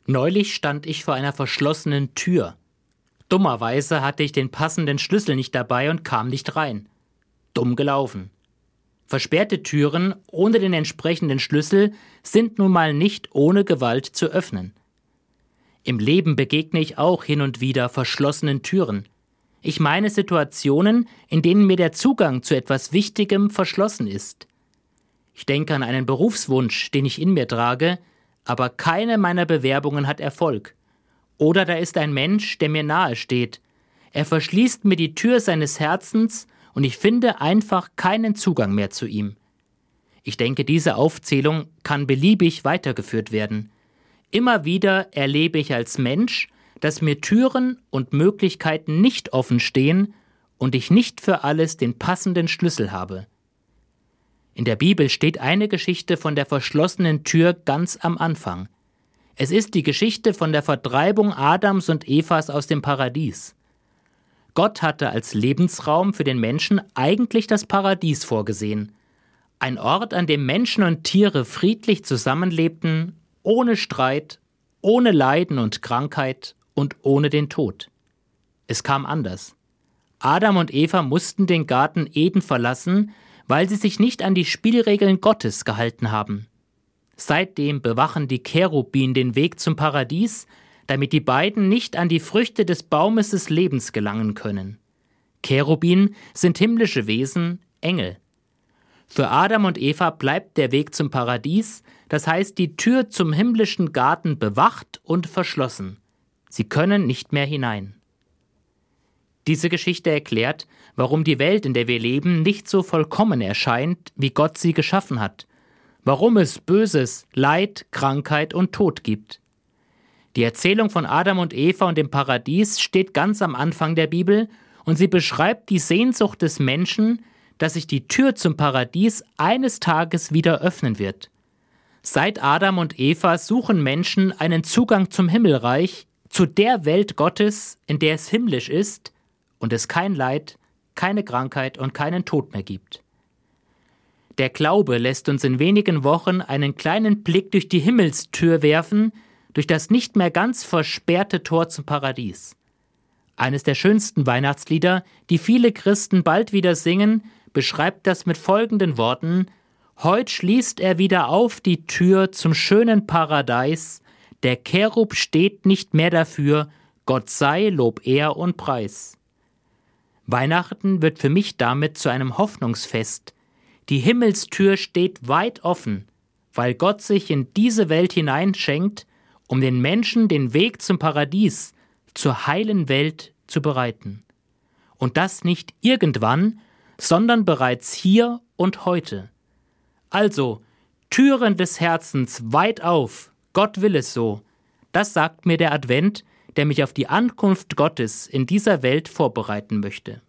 Neulich stand ich vor einer verschlossenen Tür. Dummerweise hatte ich den passenden Schlüssel nicht dabei und kam nicht rein. Dumm gelaufen. Versperrte Türen ohne den entsprechenden Schlüssel sind nun mal nicht ohne Gewalt zu öffnen. Im Leben begegne ich auch hin und wieder verschlossenen Türen. Ich meine Situationen, in denen mir der Zugang zu etwas Wichtigem verschlossen ist. Ich denke an einen Berufswunsch, den ich in mir trage, aber keine meiner Bewerbungen hat Erfolg. Oder da ist ein Mensch, der mir nahe steht. Er verschließt mir die Tür seines Herzens und ich finde einfach keinen Zugang mehr zu ihm. Ich denke, diese Aufzählung kann beliebig weitergeführt werden. Immer wieder erlebe ich als Mensch, dass mir Türen und Möglichkeiten nicht offen stehen und ich nicht für alles den passenden Schlüssel habe. In der Bibel steht eine Geschichte von der verschlossenen Tür ganz am Anfang. Es ist die Geschichte von der Vertreibung Adams und Evas aus dem Paradies. Gott hatte als Lebensraum für den Menschen eigentlich das Paradies vorgesehen. Ein Ort, an dem Menschen und Tiere friedlich zusammenlebten, ohne Streit, ohne Leiden und Krankheit und ohne den Tod. Es kam anders. Adam und Eva mussten den Garten Eden verlassen, weil sie sich nicht an die Spielregeln Gottes gehalten haben. Seitdem bewachen die Cherubin den Weg zum Paradies, damit die beiden nicht an die Früchte des Baumes des Lebens gelangen können. Cherubin sind himmlische Wesen, Engel. Für Adam und Eva bleibt der Weg zum Paradies, das heißt die Tür zum himmlischen Garten bewacht und verschlossen. Sie können nicht mehr hinein. Diese Geschichte erklärt, warum die Welt, in der wir leben, nicht so vollkommen erscheint, wie Gott sie geschaffen hat. Warum es Böses, Leid, Krankheit und Tod gibt. Die Erzählung von Adam und Eva und dem Paradies steht ganz am Anfang der Bibel und sie beschreibt die Sehnsucht des Menschen, dass sich die Tür zum Paradies eines Tages wieder öffnen wird. Seit Adam und Eva suchen Menschen einen Zugang zum Himmelreich, zu der Welt Gottes, in der es himmlisch ist und es kein Leid, keine Krankheit und keinen Tod mehr gibt. Der Glaube lässt uns in wenigen Wochen einen kleinen Blick durch die Himmelstür werfen, durch das nicht mehr ganz versperrte Tor zum Paradies. Eines der schönsten Weihnachtslieder, die viele Christen bald wieder singen, beschreibt das mit folgenden Worten: Heut schließt er wieder auf die Tür zum schönen Paradies, der Cherub steht nicht mehr dafür, Gott sei Lob, Ehr und Preis. Weihnachten wird für mich damit zu einem Hoffnungsfest. Die Himmelstür steht weit offen, weil Gott sich in diese Welt hineinschenkt, um den Menschen den Weg zum Paradies, zur heilen Welt zu bereiten. Und das nicht irgendwann, sondern bereits hier und heute. Also, Türen des Herzens weit auf, Gott will es so. Das sagt mir der Advent, der mich auf die Ankunft Gottes in dieser Welt vorbereiten möchte.